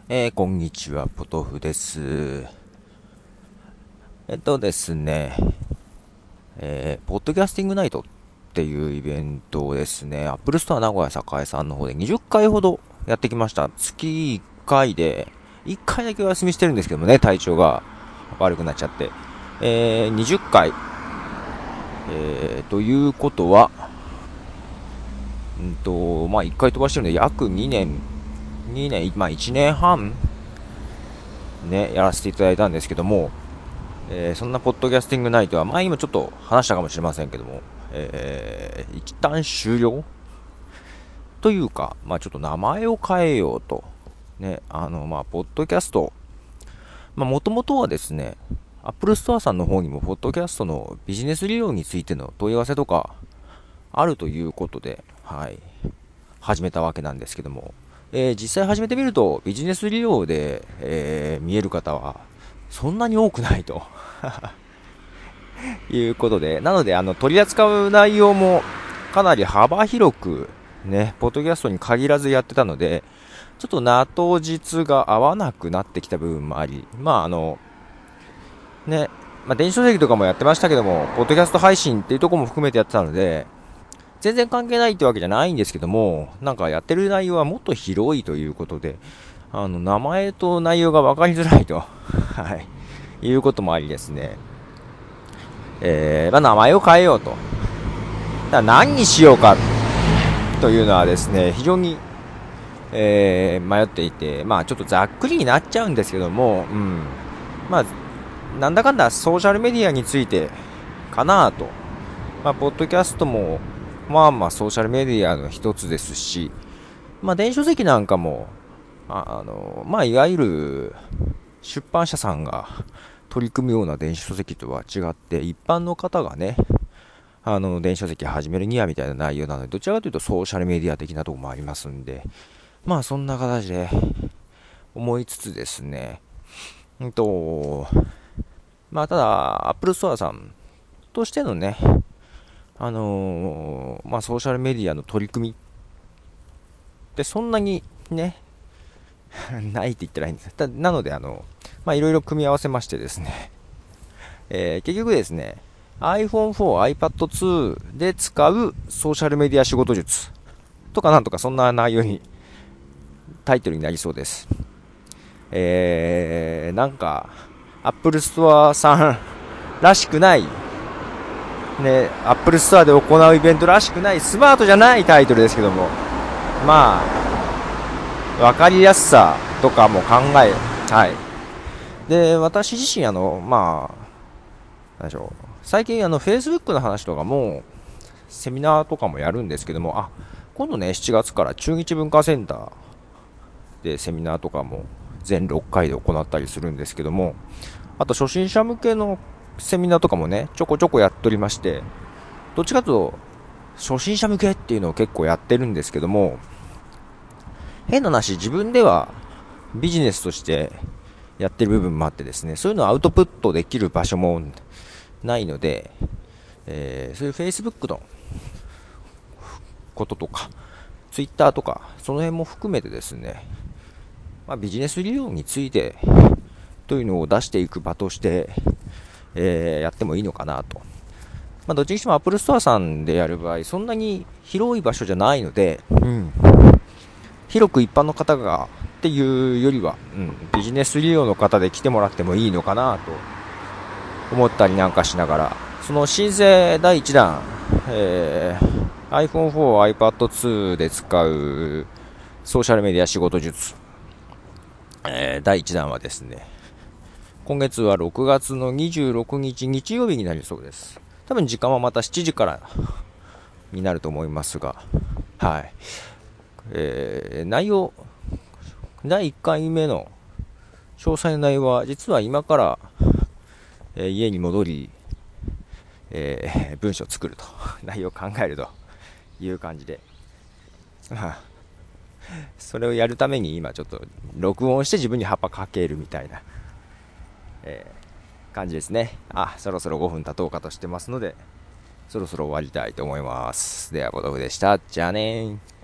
こんにちは、ポトフです。ですね、ポッドキャスティングナイトっていうイベントをですね、アップルストア名古屋栄さんの方で20回ほどやってきました。月1回で、1回だけお休みしてるんですけどもね、体調が悪くなっちゃって。20回、ということは、1回飛ばしてるので約2年、まあ1年半ね、やらせていただいたんですけども、そんなポッドキャスティングナイトは前にもちょっと話したかもしれませんけども、一旦終了というか、ちょっと名前を変えようと。ね、ポッドキャスト、もともとはですね、アップルストアさんの方にも、ポッドキャストのビジネス利用についての問い合わせとか、あるということで、はい、始めたわけなんですけども、実際始めてみると、ビジネス利用で、見える方は、そんなに多くないと。いうことで、なので、取り扱う内容もかなり幅広く、ね、ポッドキャストに限らずやってたので、ちょっと名と実が合わなくなってきた部分もあり、ね、電子書籍とかもやってましたけども、ポッドキャスト配信っていうところも含めてやってたので、全然関係ないってわけじゃないんですけども、なんかやってる内容はもっと広いということで、名前と内容が分かりづらいと、はい、いうこともありですね。名前を変えようと。だから何にしようかというのはですね、非常に、迷っていて、ちょっとざっくりになっちゃうんですけども、まあ、なんだかんだソーシャルメディアについてかなと。ポッドキャストも、ソーシャルメディアの一つですし、電子書籍なんかも、いわゆる出版社さんが取り組むような電子書籍とは違って、一般の方がね、電子書籍始めるにはみたいな内容なので、どちらかというとソーシャルメディア的なところもありますんで、そんな形で思いつつですね、ただ、Apple Store さんとしてのね、ソーシャルメディアの取り組みってそんなにね、ないって言ったらいいんです。なので、いろいろ組み合わせましてですね、結局ですね、iPhone 4、iPad 2で使うソーシャルメディア仕事術とかなんとかそんな内容にタイトルになりそうです。なんか、Apple Store さんらしくない、ね、Apple Store で行うイベントらしくない、スマートじゃないタイトルですけども、わかりやすさとかも考え、はい。で、私自身なんでしょう、最近Facebook の話とかも、セミナーとかもやるんですけども、今度ね、7月から中日文化センターでセミナーとかも全6回で行ったりするんですけども、あと初心者向けのセミナーとかもね、ちょこちょこやっておりまして、どっちかというと、初心者向けっていうのを結構やってるんですけども、変な話、自分ではビジネスとしてやってる部分もあってですね、そういうのをアウトプットできる場所もないので、そういう Facebook のこととか、Twitter とか、その辺も含めてですね、ビジネス利用についてというのを出していく場として、やってもいいのかなと。どっちにしても Apple Store さんでやる場合、そんなに広い場所じゃないので、広く一般の方がっていうよりは、ビジネス利用の方で来てもらってもいいのかなと思ったりなんかしながら、その申請第1弾、iPhone 4、iPad 2で使うソーシャルメディア仕事術、第1弾はですね、今月は6月の26日日曜日になりそうです。多分時間はまた7時からになると思いますが、はい。内容、第1回目の詳細の内容は、実は今から、家に戻り、文章を作ると、内容を考えるという感じで、それをやるために今ちょっと録音して自分に葉っぱかけるみたいな、感じですね。そろそろ5分経とうかとしてますので、そろそろ終わりたいと思います。では、ボトフでした。じゃあねー。